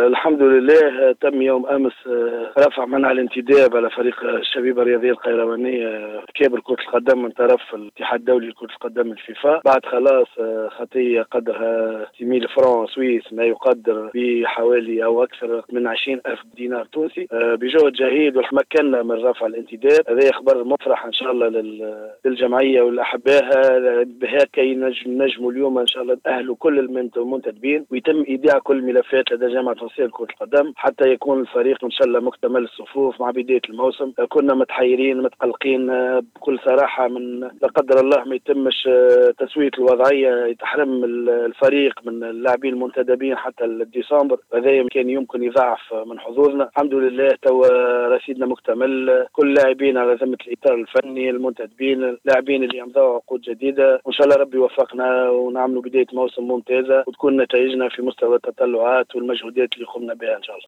الحمد لله تم يوم أمس رفع منع الانتداب على فريق الشبيبة الرياضية القيروانية كابل كرة القدم من طرف الاتحاد الدولي لكرة القدم الفيفا بعد خلاص خطية قدرها 6000 فرنك سويس ما يقدر بحوالي أو أكثر من 20,000 دينار تونسي بجهد جهيد وتمكنا من رفع الانتداب. هذا خبر مفرح إن شاء الله للجمعية والأحبائها بهكا نجموا اليوم إن شاء الله نأهلوا كل المنتدبين ويتم إيداع كل الملفات لدى جامعة تونسية لكرة القدم حتى يكون الفريق إن شاء الله مكتمل الصفوف مع بداية الموسم. كنا متحيرين متقلقين بكل صراحة من لا قدر الله ما يتمش تسوية الوضعية يتحرم الفريق من اللاعبين المنتدبين حتى الديسمبر، هذا كان يمكن يضاعف من حظوظنا. الحمد لله توا رصيدنا مكتمل، كل لاعبين على ذمة الإطار الفني، المنتدبين، اللاعبين اللي يمضوا عقود جديدة، وإن شاء الله ربي يوفقنا ونعملوا بداية موسم ممتازة وتكون نتائجنا في مستوى التطلعات والمجهودات اللي قمنا بها إن شاء الله.